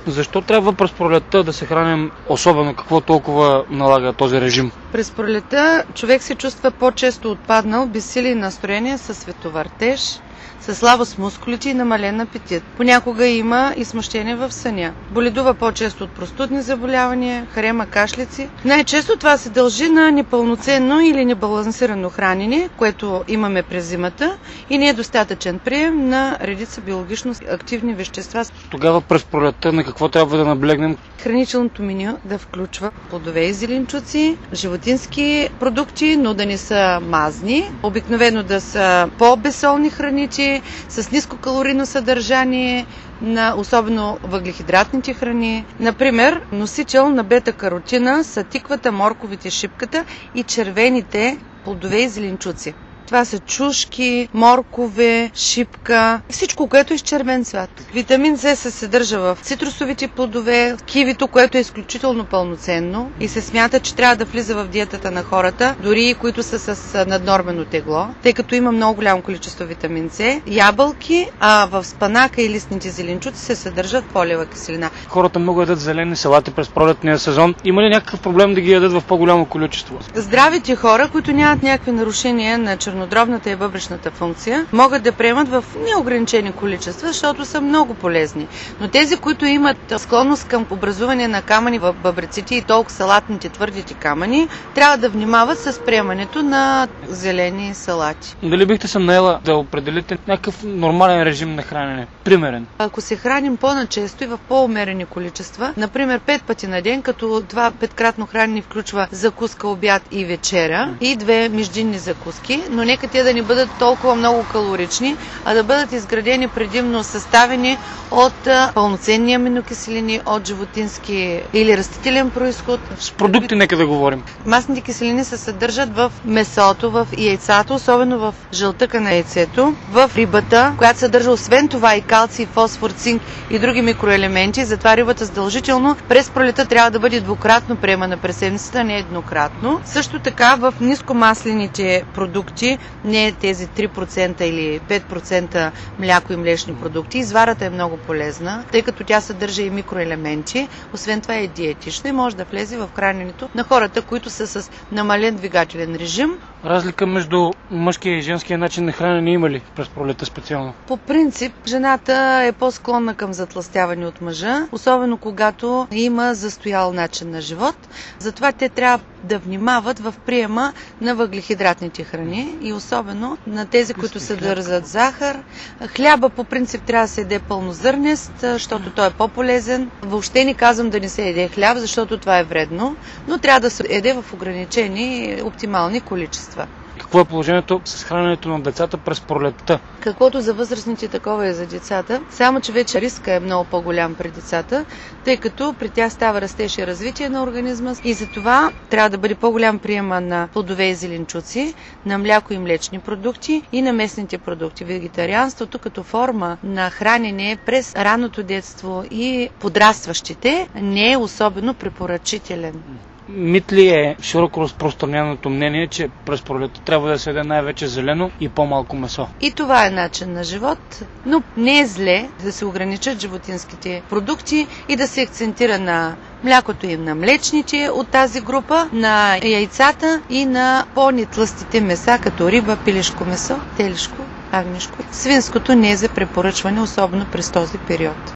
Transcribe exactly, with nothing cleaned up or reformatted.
Защо трябва през пролетта да се храним особено? Какво толкова налага този режим? През пролетта човек се чувства по-често отпаднал, безсилие и настроение, със световъртеж, със слабост в мускулите и намален апетит. Понякога има и смущение в съня. Боледува по-често от простудни заболявания, харема, кашлици. Най-често това се дължи на непълноценно или небалансирано хранене, което имаме през зимата, и не е достатъчен прием на редица биологично активни вещества. Тогава през пролетта на какво трябва да наблегнем? Хранителното меню да включва плодове и зеленчуци, животински продукти, но да не са мазни. Обикновено да са по-безсолни храните, с ниско калорийно съдържание, на особено въглехидратните храни. Например, носител на бета-каротина са тиквата, морковите, шипката и червените плодове и зеленчуци. Това са чушки, моркове, шипка, всичко, което е с червен цвят. Витамин С се съдържа в цитрусовите плодове, в кивито, което е изключително пълноценно и се смята, че трябва да влиза в диетата на хората, дори и които са с наднормено тегло, тъй като има много голямо количество витамин С. Ябълки, а в спанака и листните зеленчуци се съдържат фолиева киселина. Хората много ядат зелени салати през пролетния сезон. Има ли някакъв проблем да ги ядат в по-голямо количество? Здравите хора, които нямат някакви нарушения на чернодробната и бъбречната функция, могат да приемат в неограничени количества, защото са много полезни. Но тези, които имат склонност към образуване на камъни в бъбреците и толкова салатните, твърдите камъни, трябва да внимават с приемането на зелени салати. Дали бихте се наела да определите някакъв нормален режим на хранене? Примерен. Ако се храним по-начесто и в по-умерени количества, например пет пъти на ден, като това петкратно хранене включва закуска, обяд и вечеря и две междинни закуски, но нека те да не бъдат толкова много калорични, а да бъдат изградени предимно съставени от пълноценни аминокиселини, от животински или растителен произход. С продукти нека да говорим. Масните киселини се съдържат в месото, в яйцата, особено в жълтъка на яйцето, в рибата, която съдържа освен това и калций, фосфор, цинк и други микроелементи. Затова рибата задължително през пролета трябва да бъде двукратно приемана през седмицата, не еднократно. Също така в нискомаслените продукти, не тези три процента или пет процента мляко и млечни продукти, изварата е много полезна, тъй като тя съдържа и микроелементи. Освен това е диетична и може да влезе в храненето на хората, които са с намален двигателен режим. Разлика между мъжкия и женския начин на хранене има ли през пролета специално? По принцип, жената е по-склонна към затлъстяване от мъжа, особено когато има застоял начин на живот. Затова те трябва да внимават в приема на въглехидратните храни и особено на тези, които съдържат захар. Хляба по принцип трябва да се яде пълнозърнест, защото той е по-полезен. Въобще не казвам да не се яде хляб, защото това е вредно, но трябва да се яде в ограничени оптимални количества. Какво е положението с храненето на децата през пролетта? Каквото за възрастните, такова е за децата, само че вече риска е много по-голям при децата, тъй като при тях става растеж и развитие на организма и затова трябва да бъде по-голям приема на плодове и зеленчуци, на мляко и млечни продукти и на месните продукти. Вегетарианството като форма на хранене през ранното детство и подрастващите не е особено препоръчителен. Мит ли е широко разпространеното мнение, че през пролета трябва да се яде най-вече зелено и по-малко месо? И това е начин на живот, но не е зле да се ограничат животинските продукти и да се акцентира на млякото и на млечните от тази група, на яйцата и на по-нетлъстите меса, като риба, пилешко месо, телешко, агнешко. Свинското не е за препоръчване, особено през този период.